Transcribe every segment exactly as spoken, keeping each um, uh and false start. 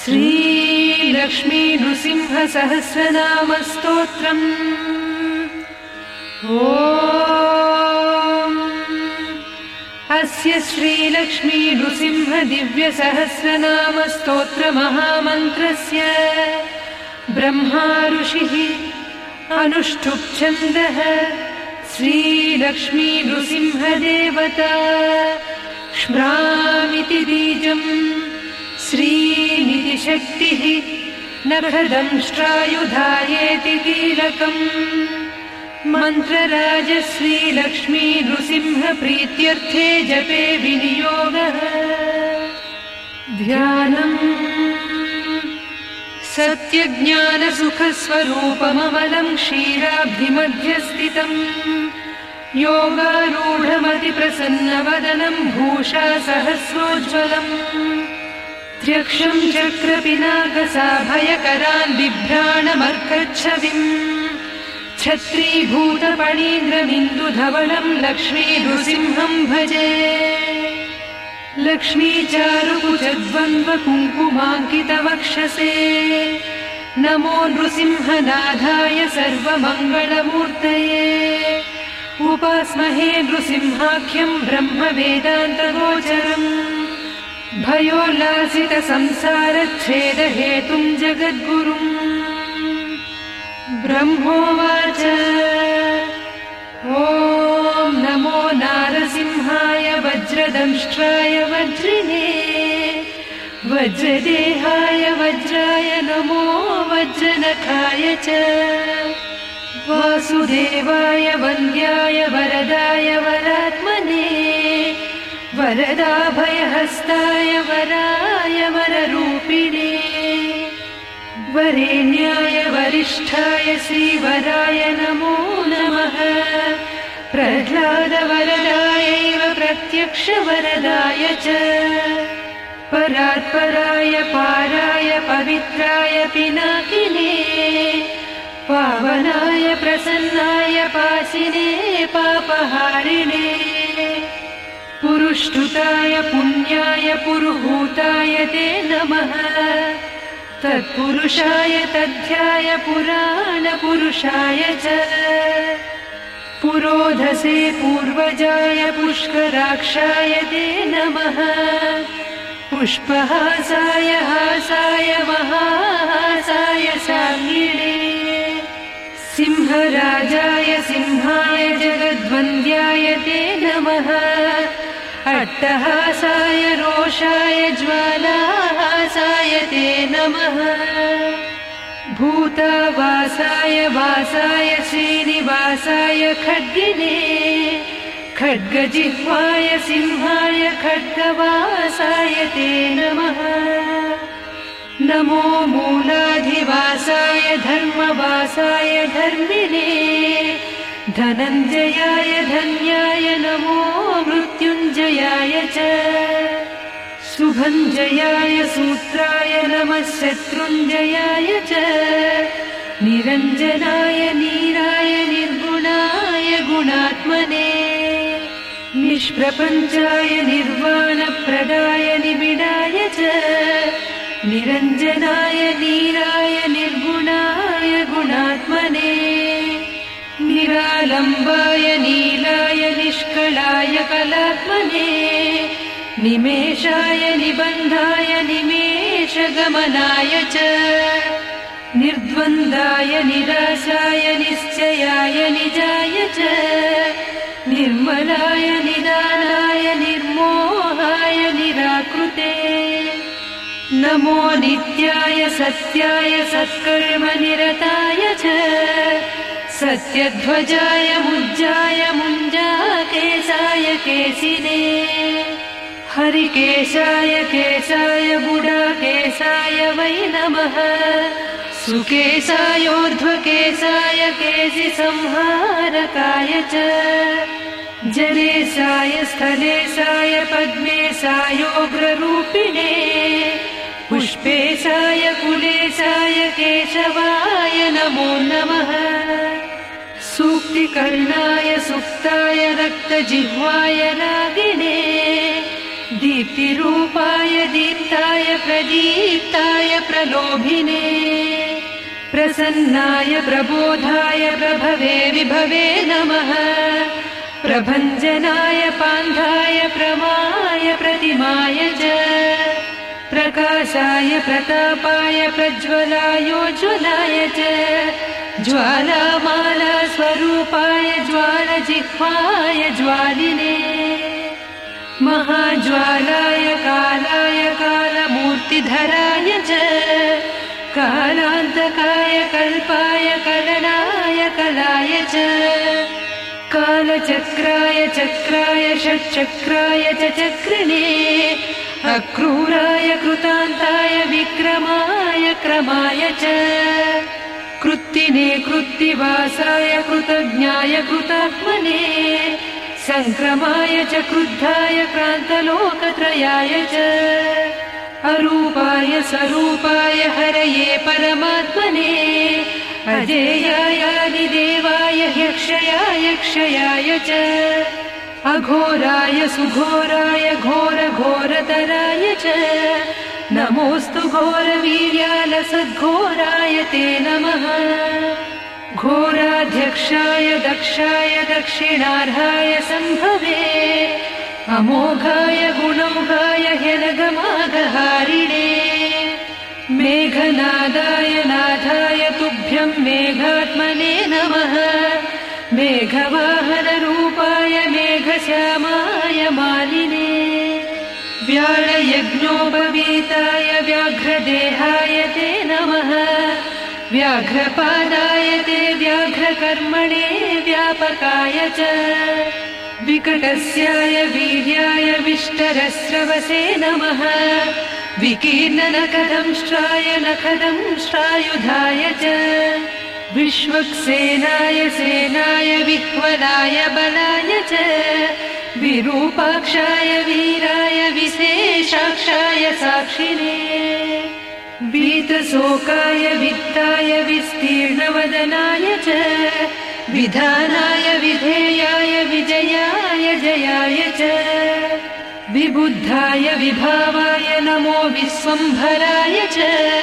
श्रीलक्ष्मी नृसिंह सहस्रनाम स्तोत्रम्। ॐ अस्य श्रीलक्ष्मी नृसिंह दिव्य सहस्रनाम स्तोत्र महामन्त्रस्य ब्रह्मा ऋषिः अनुष्ठुप् छन्दः श्रीलक्ष्मी नृसिंह देवता क्ष्म्रामिति बीजम् श्रीनिधि शक्तिः नखदंष्ट्रायुधायेति कीलकम् मन्त्रराज श्रीलक्ष्मी नृसिंह प्रीत्यर्थे जपे विनियोगः। ध्यानम् सत्यज्ञानसुखस्वरूपममलं क्षीराब्धिमध्यस्थितम् योगारूढमतिप्रसन्नवदनं भूषा सहस्रोज्ज्वलम् त्र्यक्षं चक्रपिनाकसाभयकरान् बिभ्राणमर्कच्छविम् छत्रीभूतपणीन्द्रमिन्दुधवलं लक्ष्मी नृसिंहं भजे। लक्ष्मीचारुकुचद्वन्द्वकुङ्कुमाङ्कितवक्षसे नमो नृसिंहनाथाय सर्वमङ्गलमूर्तये। उपास्महे नृसिंहाख्यं ब्रह्मवेदान्तगोचरम् भयोल्लासितसंसारच्छेदहेतुं जगद्गुरुम्। ब्रह्मोवाच ॐ नमो नारसिंहाय वज्रदंष्ट्राय वज्रिणे वज्रदेहाय वज्राय नमो वज्रनखाय च वासुदेवाय वन्द्याय वरदाय वरात्मने वरदाभयहस्ताय वराय वररूपिणे वरेण्याय वरिष्ठाय श्रीवराय नमो नमः। प्रह्लादवरदायैव प्रत्यक्षवरदाय च परात्पराय पाराय पवित्राय पिनाकिने पावनाय प्रसन्नाय पासिने पापहारिणे पुरुष्टुताय पुण्याय पुरुहूताय ते नमः। तत्पुरुषाय तद्ध्याय पुराणपुरुषाय च पुरोधसे पूर्वजाय पुष्कराक्षाय ते नमः। पुष्पहासाय हासाय महाहासाय साङ्गिणे सिंहराजाय सिंहाय जगद्वन्द्याय ते नमः। अट्टहासाय रोषाय ज्वालाहासाय ते नमः। भूतावासाय वासाय श्रीनिवासाय खड्गिने खड्गजिह्वाय सिंहाय खड्गवासाय ते नमः। नमो मूलाधिवासाय धर्मवासाय धर्मिणे धनञ्जयाय धन्याय नमो मृत्युञ्जयाय च शुभञ्जयाय सूत्राय नमः शत्रुञ्जयाय च निरञ्जनाय नीराय निर्गुणाय गुणात्मने निष्प्रपञ्चाय निर्वाणप्रदाय निबिडाय च निरञ्जनाय नीराय निर्गुणाय गुणात्मने निरालम्बाय नीलाय निष्कलाय कलात्मने निमेषाय निबन्धाय निमेषगमनाय च निर्द्वन्द्वाय निराशाय निश्चयाय निजाय च निर्मलाय निदानाय निर्मोहाय निराकृते नमो नित्याय सत्याय सत्कर्मनिरताय च सत्यध्वजाय मुञ्जाय मुञ्जाकेशाय केशिने हरिकेशाय केशाय बुडाकेशाय वै नमः। सुकेशायोर्ध्वकेशाय केशिसंहारकाय च जलेशाय स्थलेशाय पद्मेशायोग्ररूपिणे पुष्पेशाय कुलेशाय केशवाय नमो नमः। सूक्तिकर्णाय सुप्ताय रक्तजिह्वाय रागिणे दीप्तिरूपाय दीप्ताय प्रदीप्ताय प्रलोभिने प्रसन्नाय प्रबोधाय प्रभवे विभवे नमः प्रभञ्जनाय पान्धाय प्रमाय प्रतिमाय च प्रकाशाय प्रतापाय प्रज्वलायोज्ज्वलाय च ज्वालामाला स्वरूपाय ज्वालजिह्वाय ज्वालिने महाज्वालाय कालाय कालमूर्तिधराय च कालान्तकाय कल्पाय कलनाय कलाय च कालचक्राय चक्राय षट्चक्राय च चक्रिणे अक्रूराय कृतान्ताय विक्रमाय क्रमाय च कृत्तिने कृत्तिवासाय कृतज्ञाय कृतात्मने संक्रमाय च क्रुद्धाय क्रान्तलोकत्रयाय च अरूपाय स्वरूपाय हरये परमात्मने अजेयायादिदेवाय ह्यक्षयाय क्षयाय च अघोराय सुघोराय घोरघोरतराय च नमोऽस्तु घोरवीर्यालसद्घोराय ते नमः घोराध्यक्षाय दक्षाय दक्षिणार्हाय सम्भवे अमोघाय गुणौघाय ह्यनगमाघहारिणे मेघनादाय नाथाय तुभ्यं मेघात्मने नमः मेघवाहनरूपाय मेघश्यामाय मालिने व्याळयज्ञोपवीताय व्याघ्रदेहाय ते नमः व्याघ्रपादाय ते व्याघ्रकर्मणे व्यापकाय च विकटस्याय वीर्याय विष्टरस्रवसे नमः विकीर्णनखदंष्ट्राय नखदंष्ट्रायुधाय च विश्वक्सेनाय सेनाय विह्वलाय बलाय च विरूपाक्षाय वीराय विशेषाक्षाय साक्षिणे वीतशोकाय वित्ताय विस्तीर्णवदनाय च विधानाय विधेयाय विजयाय जयाय च विबुद्धाय विभावाय नमो विश्वम्भराय च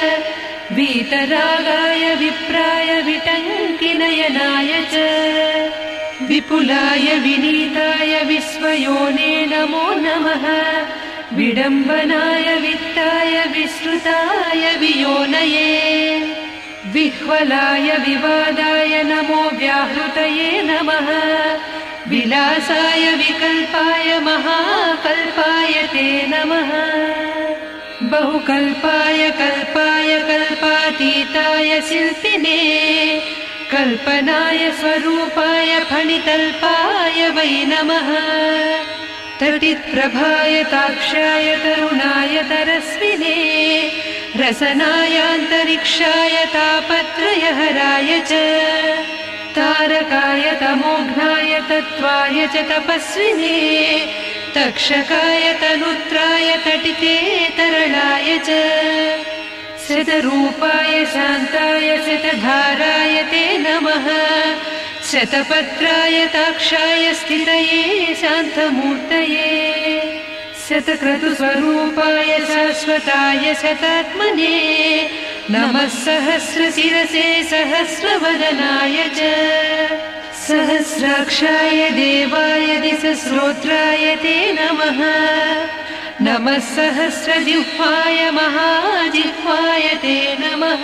वीतरागाय विप्राय विटङ्किनयनाय च विपुलाय विनीताय विश्वयोने नमो नमः विडम्बनाय वित्ताय विश्रुताय वियोनये विह्वलाय विवादाय नमो व्याहृतये नमः विलासाय विकल्पाय महाकल्पाय ते नमः बहुकल्पाय कल्पाय कल्पातीताय शिल्पिने कल्पनाय स्वरूपाय फणितल्पाय वै नमः तटिप्रभाय ताक्षाय तरुणाय तरस्विने रसनायान्तरिक्षाय तापत्रयहराय च तारकाय तमोघ्नाय तत्त्वाय च तपस्विने तक्षकाय तनुत्राय तटिते तरणाय च शतरूपाय शान्ताय शतधाराय ते नमः शतपत्राय ताक्षाय स्थितये शान्तमूर्तये शतक्रतुस्वरूपाय शाश्वताय शतात्मने नमः सहस्रशिरसे सहस्रवदनाय च सहस्राक्षाय देवाय दिसश्रोत्राय ते नमः नमः सहस्रजिह्वाय महाजिह्वाय ते नमः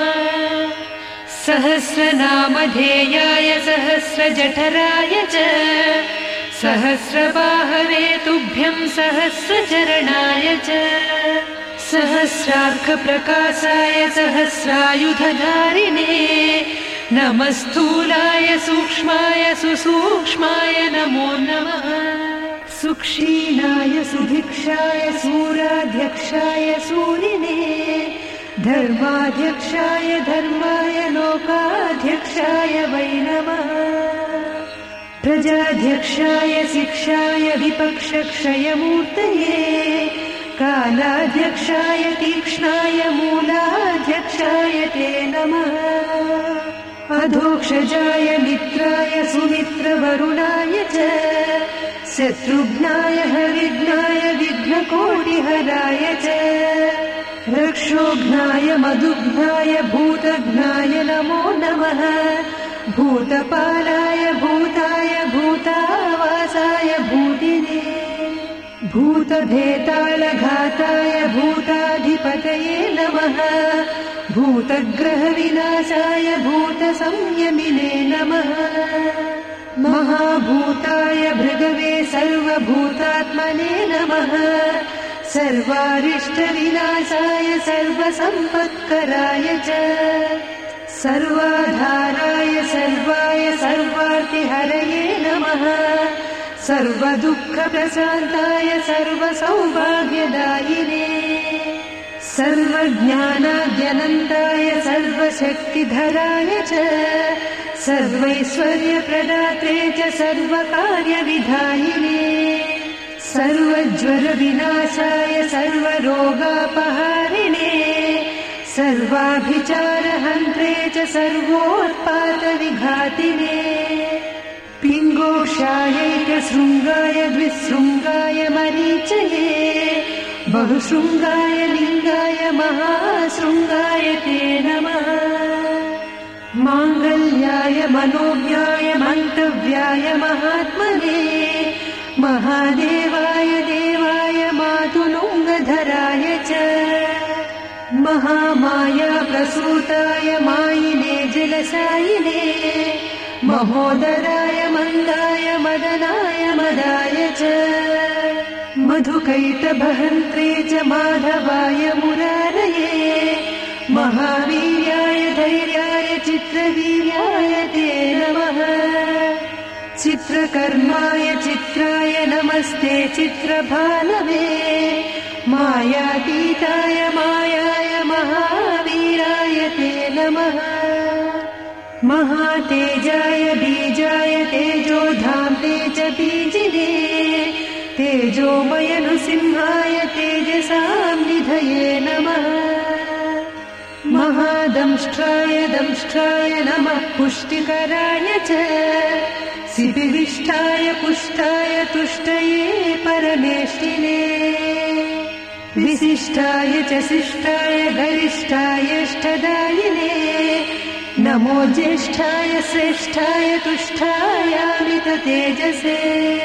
सहस्रनामधेयाय सहस्रजठराय च सहस्रबाहवे तुभ्यं सहस्रचरणाय च सहस्रार्कप्रकाशाय सहस्रायुधधारिणे नमः स्थूलाय सूक्ष्माय सुसूक्ष्माय नमो नमः सुक्षीणाय सुभिक्षाय सूराध्यक्षाय सूरिणे धर्माध्यक्षाय धर्माय लोकाध्यक्षाय वै नमः प्रजाध्यक्षाय शिक्षाय विपक्षक्षयमूर्तये कालाध्यक्षाय तीक्ष्णाय मूलाध्यक्षाय ते नमः अधोक्षजाय मित्राय सुमित्रवरुणाय च शत्रुघ्नाय हरिघ्नाय विघ्नकोटि प्रहराय च रक्षोघ्नाय मधुघ्नाय भूतघ्नाय नमो नमः भूतपालाय भूताय भूतावासाय भूतिने भूतभेतालघाताय भूताधिपतये नमः भूतग्रहविनाशाय भूतसंयमिने नमः महाभूताय भृगवे सर्वभूतात्मने नमः सर्वारिष्टविनाशाय सर्वसम्पत्कराय च सर्वाधाराय सर्वाय सर्वार्तिहरये नमः सर्वदुःखप्रशान्ताय सर्वसौभाग्यदायिने सर्वज्ञानाद्यनन्ताय सर्वशक्तिधराय च सर्वैश्वर्यप्रदात्रे च सर्वकार्यविधायिने सर्वज्वरविनाशाय सर्वरोगापहारिणे सर्वाभिचारहन्त्रे च सर्वोत्पातविघातिने पिङ्गोक्षायैकशृङ्गाय द्विशृङ्गाय मरीचये बहुशृङ्गाय लिङ्गाय महाशृङ्गाय ते नमः माङ्गल्याय मनोज्ञाय मन्तव्याय महात्मने महादेवाय देवाय मातुलुङ्गधराय च महामाया प्रसूताय मायिने जलशायिने महोदराय मन्दाय मदनाय मदाय च मधुकैटभहन्त्रे च माधवाय मुरारये महावीर्याय धैर्याय चित्रवीर्याय ते नमः चित्रकर्माय चित्राय नमस्ते चित्रभानवे मायातीताय मायाय महावीराय ते नमः महातेजाय बीजाय तेजोधाम्ने च बीजिने तेजोमय नृसिंहाय तेजसां निधये नमः महादंष्ट्राय दंष्ट्राय नमः पुष्टिकराय च सिपिविष्टाय पुष्टाय तुष्टये परमेष्टिने विशिष्टाय च शिष्टाय गरिष्ठायष्टदायिने नमो ज्येष्ठाय श्रेष्ठाय तुष्टायामिततेजसे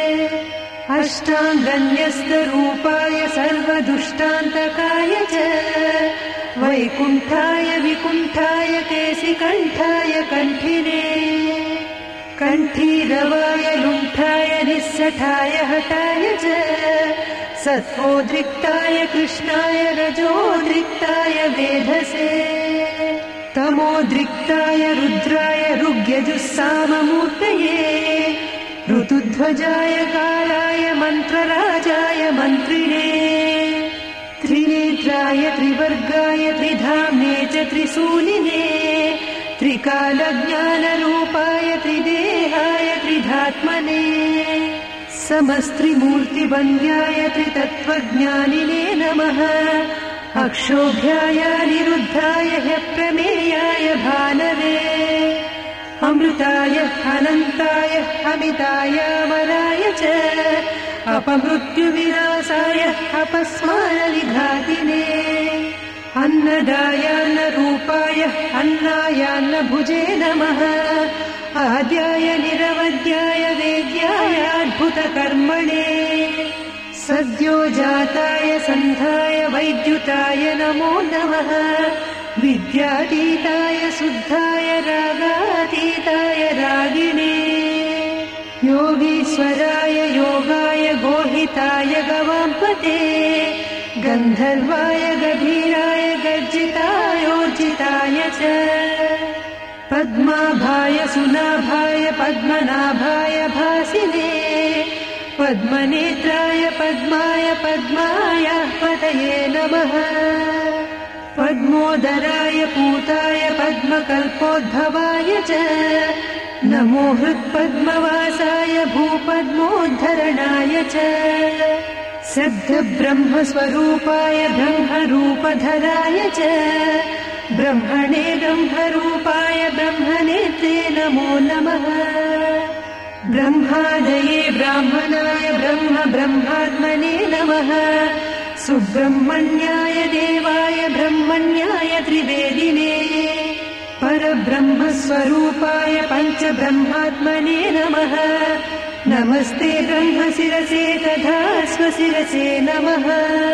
अष्टाङ्गन्यस्तरूपाय सर्वदुष्टान्तकाय च वैकुण्ठाय विकुण्ठाय केशिकण्ठाय कण्ठिने कण्ठीरवाय लुण्ठाय निस्सठाय हठाय च सत्त्वोद्रिक्ताय कृष्णाय रजोद्रिक्ताय वेधसे तमोद्रिक्ताय रुद्राय ऋग्यजुस्साममूर्तये ऋतुध्वजाय कालाय मन्त्रराजाय मन्त्रिणे त्रिनेत्राय त्रिवर्गाय त्रिधाम्ने च त्रिशूलिने त्रिकालज्ञानरूपाय त्रिदेहाय त्रिधात्मने समस्त्रिमूर्तिवन्द्याय त्रितत्त्वज्ञानिने नमः अक्षोभ्याय निरुद्धाय ह्यप्रमेयाय भानवे अमृताय अनन्ताय अमिताय अमराय च अपमृत्युविनाशाय अपस्मारविघातिने अन्नदायान्नरूपाय अन्नायान्नभुजे नमः आद्याय निरवद्याय वेद्याय अद्भुतकर्मणे सद्यो जाताय सन्धाय वैद्युताय नमो नमः विद्यातीताय शुद्धाय रागातीताय रागिणे योगीश्वराय योगाय गोहिताय गवाम्पते गन्धर्वाय गभीराय गर्जितायोर्जिताय च पद्माभाय सुनाभाय पद्मनाभाय भासिने पद्मनेत्राय पद्माय पद्माय पतये नमः पद्मोदराय पूताय पद्मकल्पोद्भवाय च नमो हृत्पद्मवासाय भूपद्मोद्धरणाय च सिद्धब्रह्मस्वरूपाय ब्रह्मरूपधराय च ब्रह्मणे ब्रह्मरूपाय ब्रह्मनेत्रे नमो नमः ब्रह्मादये ब्राह्मणाय ब्रह्म ब्रह्मात्मने नमः सुब्रह्मण्याय देवाय ब्रह्मण्याय त्रिवेदिने परब्रह्मस्वरूपाय पञ्चब्रह्मात्मने नमः। नमस्ते ब्रह्मशिरसे तथा स्वशिरसे नमः।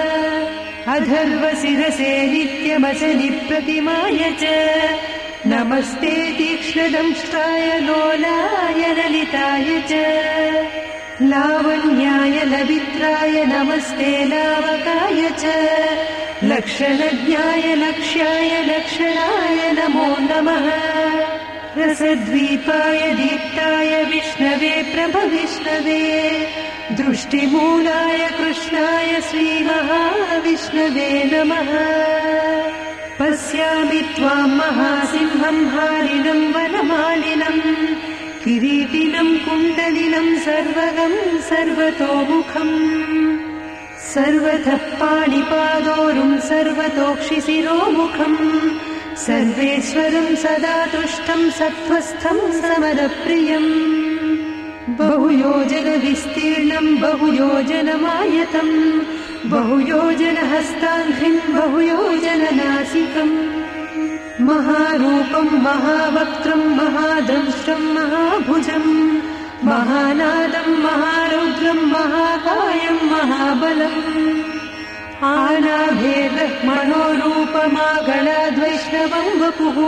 अथर्वशिरसे नित्यमचनिप्रतिमाय च नमस्ते तीक्ष्णदंष्ट्राय लोलाय ललिताय च लावण्याय लवित्राय नमस्ते लावकाय च लक्षणज्ञाय लक्ष्याय लक्षणाय नमो नमः। रसद्वीपाय दीप्ताय विष्णवे प्रभविष्णवे दृष्टिमूलाय कृष्णाय श्रीमहाविष्णवे नमः। पश्यामि त्वां महासिंहं हारिणं वनमालिनं किरीटिनं कुण्डलिनं सर्वगं सर्वतोमुखम् सर्वतः पाणिपादोरुं सर्वतोक्षिशिरोमुखम् सर्वेश्वरं सदा तुष्टं सत्त्वस्थं समदप्रियम् बहुयोजनविस्तीर्णं बहुयोजनमायतम् बहुयोजनहस्ताङ्घ्रिं बहुयोजननासिकम् महारूपं महावक्त्रं महादंष्ट्रं महाभुजम् महानादं महारौद्रं महाकायं महाबलम् आनाभेर्ब्रह्मणो रूपमागणाद्वैष्णवं वपुः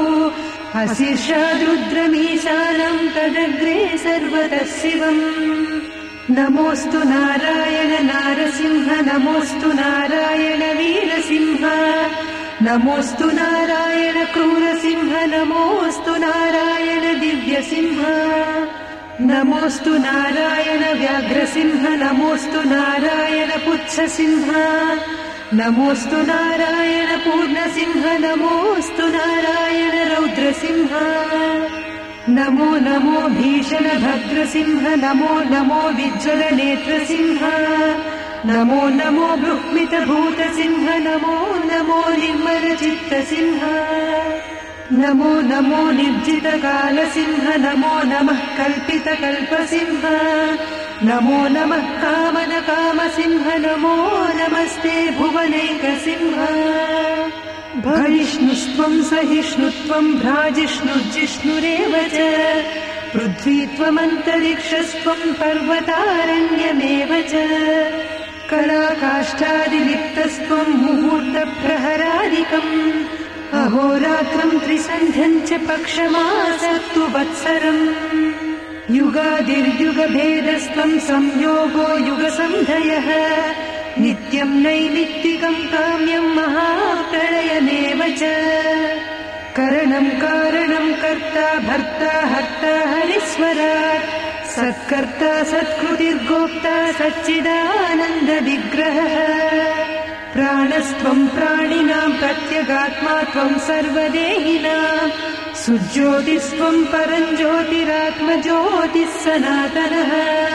अशीर्षाद्रुद्रमीशानं तदग्रे सर्वतः शिवम् नमोऽस्तु नारायण नारसिंह नमोऽस्तु नारायण वीरसिंह नमोऽस्तु नारायण क्रूरसिंह नमोऽस्तु नारायण दिव्यसिंह नमोऽस्तु नारायण व्याघ्रसिंह नमोऽस्तु नारायण पुच्छसिंह नमोऽस्तु नारायण पूर्णसिंह नमोऽस्तु नारायण रौद्रसिंह नमो नमो भीषणभद्रसिंह नमो नमो विज्वलनेत्रसिंह नमो नमो बृह्मितभूतसिंह नमो नमो निर्मलचित्तसिंह नमो नमो निर्जितकालसिंह नमो नमः कल्पितकल्पसिंह नमो नमः कामनकामसिंह नमो नमस्ते भुवनैकसिंह भविष्णुस्त्वं सहिष्णुत्वं भ्राजिष्णुर्जिष्णुरेव च पृथ्वीत्वमन्तरिक्षस्त्वं पर्वतारण्यमेव च कलाकाष्ठादिलिप्तस्त्वं मुहूर्तप्रहरादिकम् अहोरात्रं त्रिसन्ध्यं च पक्षमासत्तु वत्सरम् युगादिर्युगभेदस्त्वं संयोगो युगसन्धयः नित्यं नैमित्तिकं काम्यं महाप्रलयमेव च करणं कारणं कर्ता भर्ता हर्ता हरीश्वरात् सत्कर्ता सत्कृतिर्गोप्ता सच्चिदानन्दविग्रहः प्राणस्त्वं प्राणिनां प्रत्यगात्मा त्वं सर्वदेहिनां सुज्योतिस्त्वं परञ्ज्योतिरात्मज्योतिः सनातनः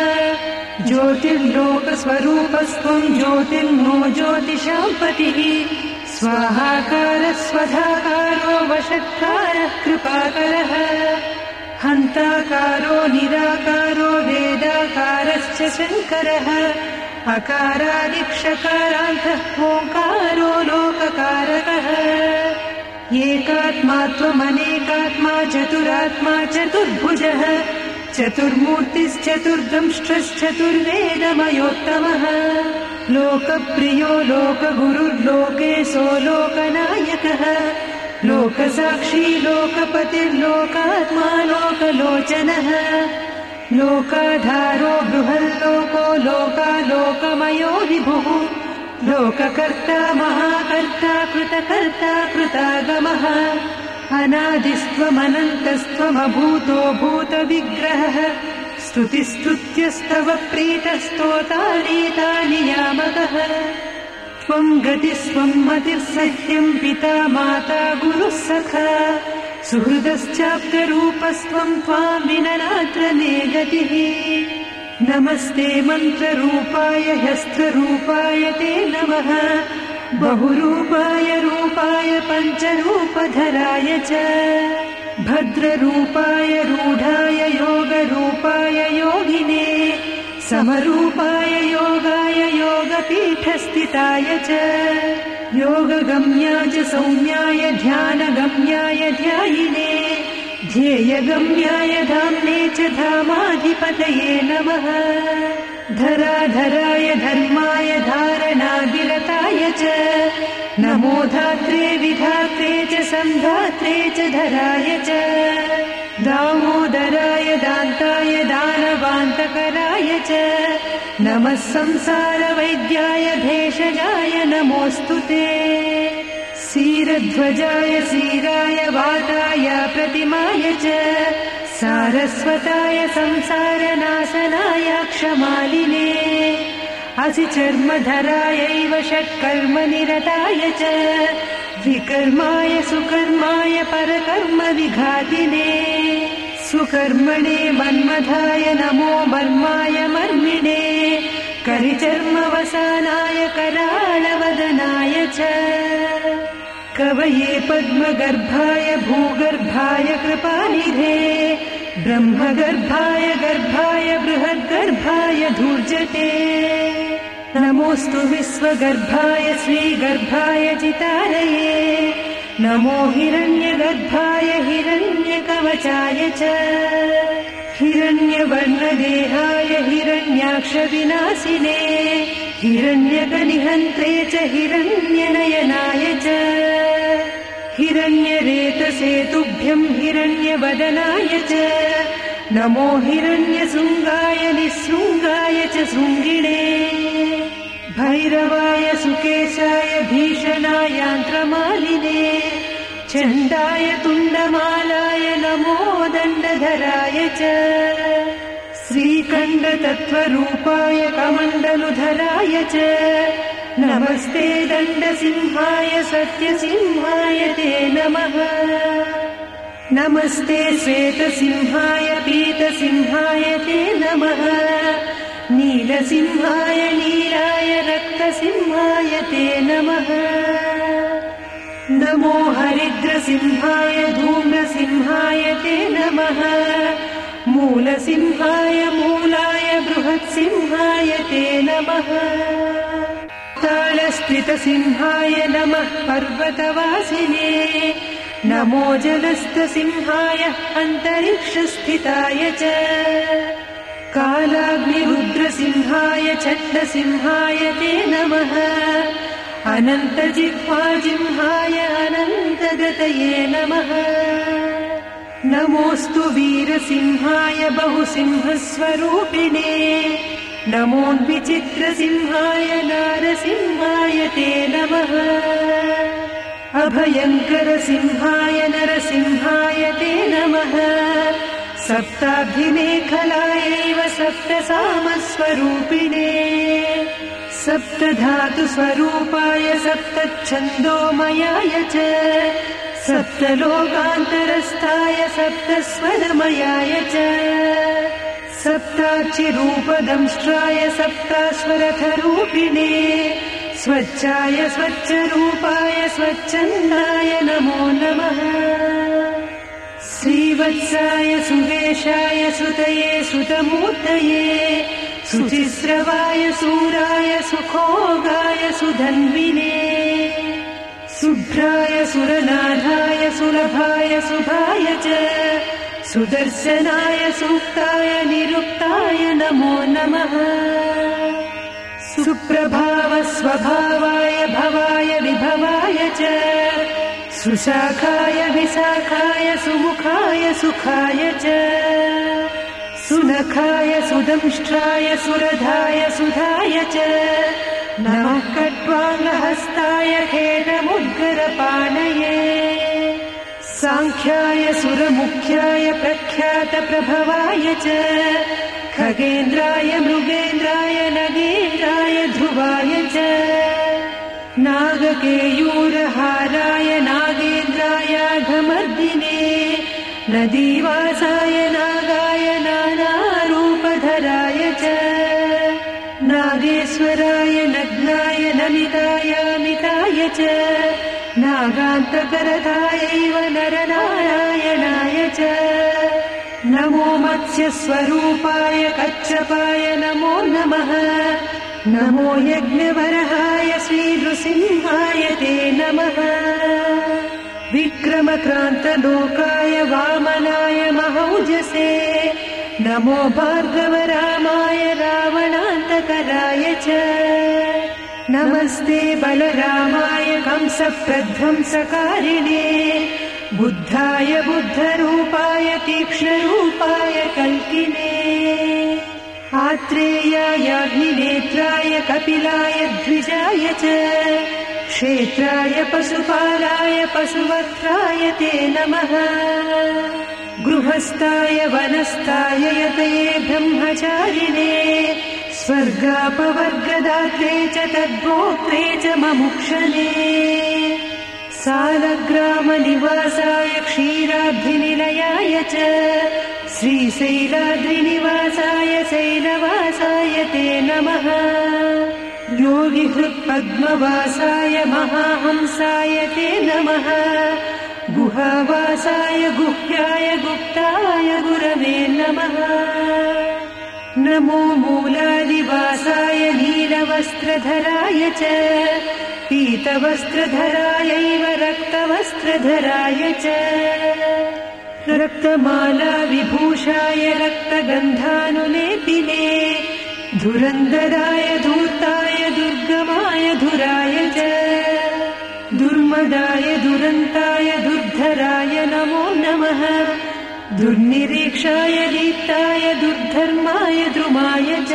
ज्योतिर्लोकस्वरूपस्त्वं ज्योतिर्नो ज्योतिषां पतिः स्वाहाकारः स्वधाकारो वषट्कारः कृपाकरः हन्ताकारो निराकारो वेदाकारश्च शङ्करः अकारादिक्षकारान्तः ओङ्कारो लोककारकः एकात्मा त्वमनेकात्मा चतुरात्मा चतुर्भुजः चतुर्मूर्तिश्चतुर्दंष्ट्रश्चतुर्वेदमयोत्तमः लोकप्रियो लोकगुरुर्लोकेशो लोकनायकः लोकसाक्षी लोकपतिर्लोकात्मा लोकलोचनः लोकाधारो बृहल्लोको लोकालोकमयो विभुः लोककर्ता महाकर्ता कृतकर्ता कृतागमः अनादिस्त्वमनन्तस्त्वमभूतो भूतविग्रहः स्तुतिस्तुत्यस्तव प्रीतस्तोतानीतानियामकः त्वं गतिस्त्वं मतिर्सह्यं पिता माता गुरुः सखा सुहृदश्चाप्तरूपस्त्वं त्वां विननात्र मे गतिः नमस्ते मन्त्ररूपाय ह्यस्त्ररूपाय ते नमः बहुरूपाय रूपाय पञ्चरूपधराय च भद्ररूपाय रूढाय योगरूपाय योगिने समरूपाय योगाय योग योगपीठस्थिताय च योगगम्याय च सौम्याय ध्यानगम्याय ध्यायिने ध्येयगम्याय धाम्ने च धामाधिपतये नमः धराधराय धर्माय धारणाभिरताय च नमो धात्रे विधात्रे च संधात्रे च धराय च दामोदराय दान्ताय दानवान्तकराय च नमः संसारवैद्याय भेषजाय नमोऽस्तु ते क्षीरध्वजाय क्षीराय वाताय प्रतिमाय च सारस्वताय संसारनाशनाय क्षमालिने असिचर्मधरायैव षट्कर्मनिरताय च विकर्माय सुकर्माय परकर्म विघातिने सुकर्मणे मन्मथाय नमो मर्माय मर्मिणे करिचर्मवसानाय कराळवदनाय च कवये पद्मगर्भाय भूगर्भाय कृपानिधे ब्रह्मगर्भाय गर्भाय बृहद्गर्भाय धूर्जटे नमोऽस्तु विश्वगर्भाय श्रीगर्भाय चितारये नमो हिरण्यगर्भाय हिरण्यकवचाय च हिरण्यवर्णदेहाय हिरण्याक्षविनाशिने हिरण्यकनिहन्त्रे च हिरण्यनयनाय च हिरण्यरेतसे तुभ्यं हिरण्यवदनाय च नमो हिरण्यशृङ्गाय निःशृङ्गाय च शृङ्गिणे भैरवाय सुकेशाय भीषणायान्त्रमालिने चण्डाय तुण्डमालाय नमो दण्डधराय च श्रीकण्ठतत्त्वरूपाय कमण्डलुधराय च नमस्ते दण्डसिंहाय सत्यसिंहाय ते नमः नमस्ते श्वेतसिंहाय पीतसिंहाय ते नमः नीलसिंहाय नीलाय रक्तसिंहाय ते नमः नमो हरिद्रसिंहाय धूम्रसिंहाय ते नमः मूलसिंहाय मूलाय बृहत्सिंहाय ते नमः तालस्थितसिंहाय नमः पर्वतवासिने नमो जलस्थसिंहाय अन्तरिक्षस्थिताय च कालाग्निरुद्रसिंहाय चण्डसिंहाय ते नमः अनन्तजिह्वाजिह्वाय अनन्तगतये नमः नमोऽस्तु वीरसिंहाय बहुसिंहस्वरूपिणे नमोऽन्विचित्रसिंहाय नारसिंहाय ते नमः अभयङ्करसिंहाय नरसिंहाय ते नमः सप्ताब्धिमेखलायैव सप्तसामस्वरूपिणे सप्तधातुस्वरूपाय सप्तच्छन्दोमयाय च सप्तलोकान्तरस्थाय सप्तस्वरमयाय च सप्ताक्षिरूपदंष्ट्राय सप्ताश्वरथरूपिणे स्वच्छाय स्वच्छरूपाय स्वच्छन्दाय नमो नमः श्रीवत्साय सुवेशाय सुतये सुतमूर्तये सुचिस्रवाय सूराय सुखोगाय सुधन्विने शुभ्राय सुरनाथाय सुलभाय शुभाय च सुदर्शनाय सूक्ताय निरुक्ताय नमो नमः सुप्रभाव स्वभावाय भवाय विभवाय च सुशाखाय विशाखाय सुमुखाय सुखाय च सुनखाय सुदंष्ट्राय सुरधाय सुधाय च नमः कट्वाङ्गहस्ताय खेटमुद्गरपाणये साङ्ख्याय सुरमुख्याय प्रख्यातप्रभवाय च खगेन्द्राय मृगेन्द्राय नगेन्द्राय ध्रुवाय च नागकेयूरहाराय नागेन्द्राय घमर्दिने नदीवासाय नागाय नानारूपधराय च नागेश्वराय नग्नाय नमिताय अमिताय च नागान्तकरथायैव नरनारायणाय च नमो मत्स्यस्वरूपाय कच्छपाय नमो नमः नमो यज्ञवरहाय श्रीनृसिंहाय ते नमः। विक्रमक्रान्तलोकाय वामनाय महौजसे नमो भार्गवरामाय रावणान्तकराय च। नमस्ते बलरामाय कंसप्रध्वंसकारिणे बुद्धाय बुद्धरूपाय तीक्ष्णरूपाय कल्किने। आत्रेयाय अग्निनेत्राय कपिलाय द्विजाय च क्षेत्राय पशुपालाय पशुवक्त्राय ते नमः। गृहस्थाय वनस्थाय यतये ब्रह्मचारिणे स्वर्गापवर्गदात्रे च तद्भोक्त्रे च ममुक्षणे। सालग्रामनिवासाय क्षीराब्धिनिलयाय च श्रीशैलाद्रिनिवासाय शैलवासाय ते नमः। योगिहृत्पद्मवासाय महाहंसाय ते नमः। गुहावासाय गुह्याय गुप्ताय गुरवे नमः। नमो मूलादिवासाय नीलवस्त्रधराय च पीतवस्त्रधरायैव रक्तवस्त्रधराय च। रक्तमाला विभूषाय रक्तगन्धानुलेपिने धुरन्धराय धूर्ताय दुर्गमाय धुराय च। दुर्मदाय दुरन्ताय दुर्धराय नमो नमः। दुर्निरीक्षाय दीप्ताय दुर्धर्माय द्रुमाय च।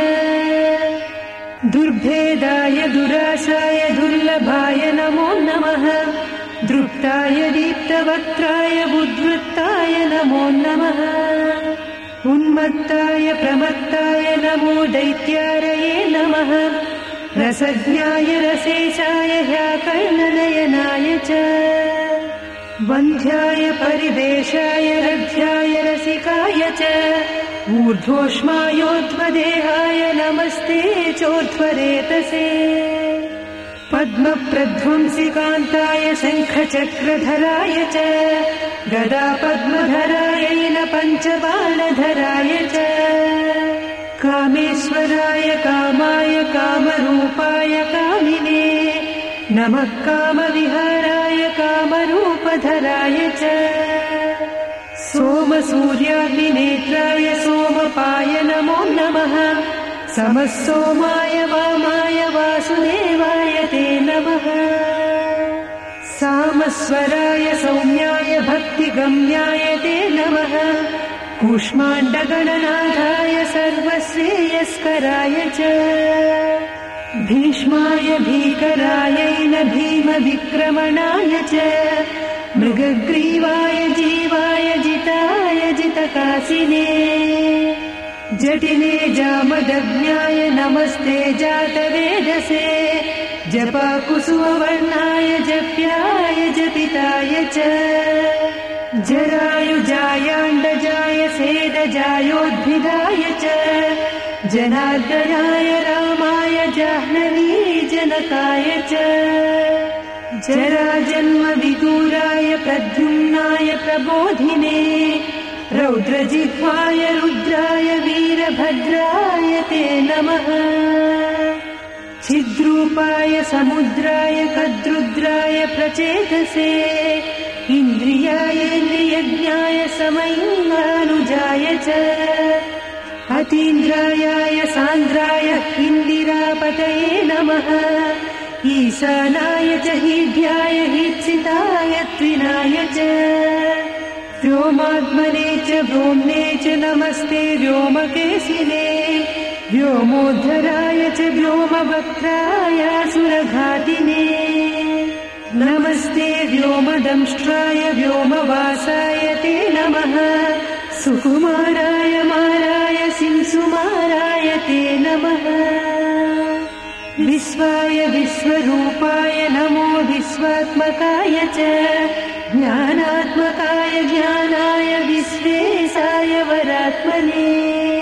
दुर्भेदाय दुराशाय दुर्लभाय नमो नमः। दृप्ताय दीप्तवक्त्राय बुद्वृत्ताय नमो नमः। उन्मत्ताय प्रमत्ताय नमो दैत्यारये नमः। रसज्ञाय रसेशाय ह्याकर्णनयनाय च। वन्ध्याय परिवेशाय रथ्याय रसिकाय च। ऊर्ध्वोष्मायोध्वदेहाय नमस्ते चोर्ध्वरेतसे। पद्मप्रध्वंसिकान्ताय शङ्खचक्रधराय च। गदापद्मधरायै न पञ्चबाणधराय च। कामेश्वराय कामाय कामरूपाय कामिने नमः। कामविहाराय कामरूपधराय च। सोमसूर्याग्निनेत्राय सोमपाय नमो नमः। समः सोमाय वामाय वासुदेवाय ते नमः। सामस्वराय सौम्याय भक्तिगम्याय ते नमः। कूष्माण्डगणनाथाय सर्वश्रेयस्कराय च। भीष्माय भीकरायै न भीमविक्रमणाय च। मृगग्रीवाय जीवाय जिताय जितकासिने। जटिले जामदग्न्याय नमस्ते जातवेदसे। जपाकुसुमवर्णाय जप्याय जपिताय च। जरायुजायाण्डजाय सेदजायोद्भिदाय च। जनार्दनाय रामाय जाह्नवीजनकाय च। जराजन्मविदूराय प्रद्युम्नाय प्रबोधिने। रौद्रजिह्वाय रुद्राय वीरभद्राय ते नमः। छिद्रूपाय समुद्राय कद्रुद्राय प्रचेतसे। इन्द्रियायेन्द्रियज्ञाय समयङ्गानुजाय च। अतीन्द्रायाय सान्द्राय इन्दिरापतये नमः। ईशानाय च हीढ्याय हीत्सिताय त्रिनाय च। व्योमात्मने च व्योम्ने च नमस्ते व्योमकेशिने। व्योमोद्धराय च व्योमवक्त्राय सुरघातिने। नमस्ते व्योमदंष्ट्राय व्योमवासाय ते नमः। सुकुमाराय माराय सिंसुमाराय ते नमः। विश्वाय विश्वरूपाय नमो विश्वात्मकाय च। ज्ञानात्मकाय ज्ञानाय विश्वेशाय वरात्मने।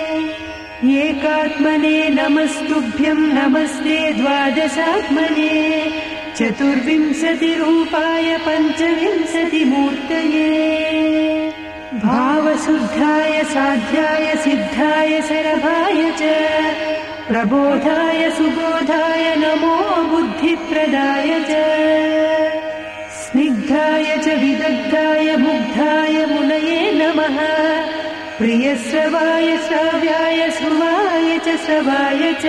एकात्मने नमस्तुभ्यं नमस्ते द्वादशात्मने। चतुर्विंशतिरूपाय पञ्चविंशतिमूर्तये। भावशुद्धाय साध्याय सिद्धाय शरभाय च। प्रबोधाय सुबोधाय नमो बुद्धिप्रदाय च स्निग्धाय च विदग्धाय मुग्धाय मुनये नमः प्रियश्रवाय श्राव्याय श्रुवाय च श्रवाय च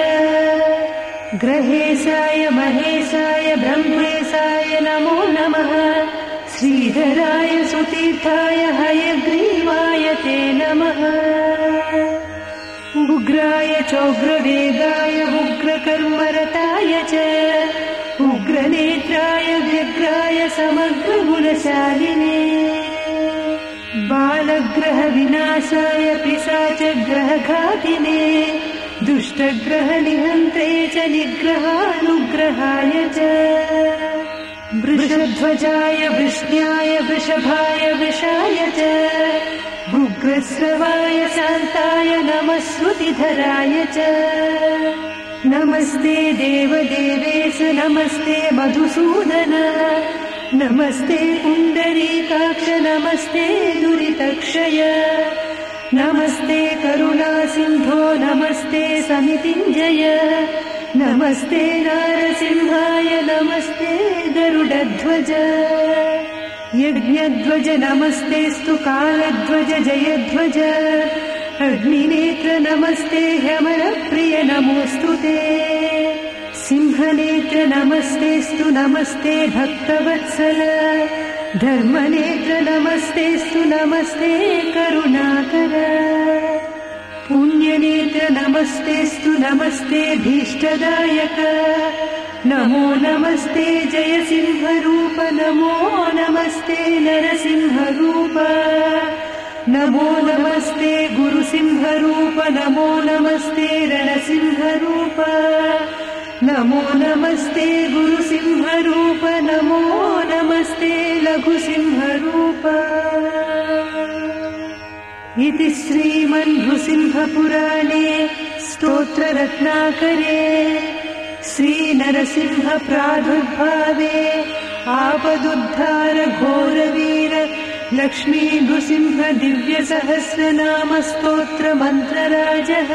ग्रहेशाय महेशाय ब्रह्मेशाय नमो नमः श्रीधराय सुतीर्थाय हयग्रीवाय ते नमः उग्राय चोग्रवेगाय उग्रकर्मरताय च उग्रनेत्राय व्यग्राय समग्रगुणशालिने बालग्रह विनाशाय पिशाचग्रहघातिने दुष्टग्रहनिहन्त्रे च निग्रहानुग्रहाय च वृषध्वजाय वृष्ण्याय वृषभाय वृषाय च उग्रस्रवाय शान्ताय नमः श्रुतिधराय च नमस्ते देवदेवेश नमस्ते मधुसूदन नमस्ते पुण्डरीकाक्ष नमस्ते दुरितक्षय नमस्ते करुणासिन्धो नमस्ते समितिञ्जय नमस्ते नारसिंहाय नमस्ते गरुडध्वज यज्ञध्वज नमस्तेस्तु कालध्वज जयध्वज अग्निनेत्र नमस्ते ह्यमरप्रिय नमोऽस्तु ते सिंहनेत्र नमस्तेस्तु नमस्ते भक्तवत्सल धर्मनेत्र नमस्तेस्तु नमस्ते करुणाकर पुण्यनेत्र नमस्तेस्तु नमस्ते भीष्टदायक नमो नमस्ते जय सिंहरूप नमो नमस्ते नरसिंहरूप नमो नमस्ते गुरुसिंहरूप नमो नमस्ते रणसिंहरूप नमो नमस्ते गुरुसिंहरूप नमो नमस्ते लघुसिंहरूप इति श्रीमन्नृसिंहपुराणे स्तोत्ररत्नाकरे श्रीनरसिंह प्रादुर्भावे आपदुद्धार घोरवीर लक्ष्मी नृसिंह दिव्यसहस्रनाम स्तोत्र मन्त्रराजः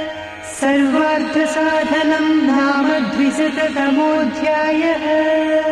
सर्वार्थसाधनम् नाम द्विशततमोऽध्यायः।